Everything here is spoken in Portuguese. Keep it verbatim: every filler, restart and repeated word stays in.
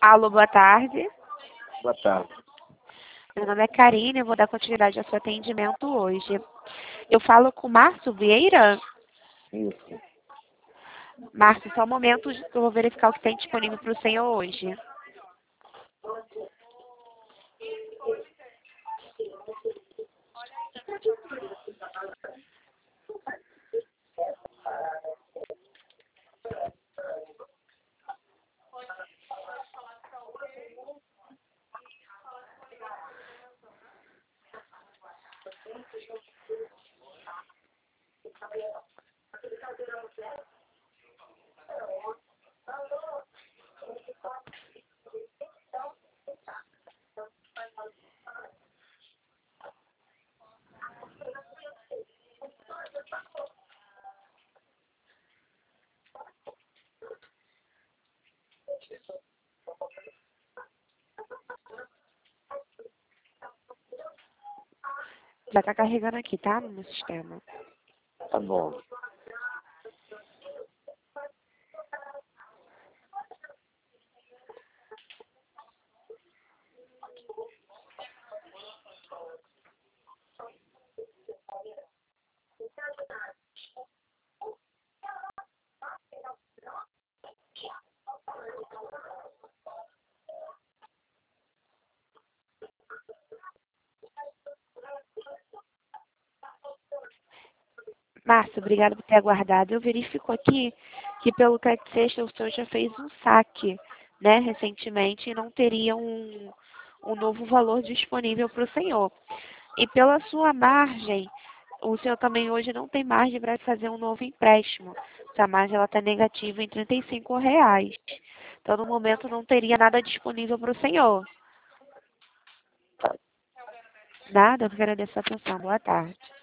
Alô, boa tarde. Boa tarde. Meu nome é Karine, eu vou dar continuidade ao seu atendimento hoje. Eu falo com o Márcio Vieira. Isso. Márcio, só um momento que eu vou verificar o que tem disponível para o senhor hoje. Já está carregando aqui, tá? No meu sistema. Tá bom. Márcio, obrigado por ter aguardado. Eu verifico aqui que pelo C A C Sexta o senhor já fez um saque, né, recentemente, e não teria um, um novo valor disponível para o senhor. E pela sua margem, o senhor também hoje não tem margem para fazer um novo empréstimo. Essa margem está negativa em trinta e cinco reais. Então, no momento, não teria nada disponível para o senhor. Nada, eu agradeço a atenção. Boa tarde.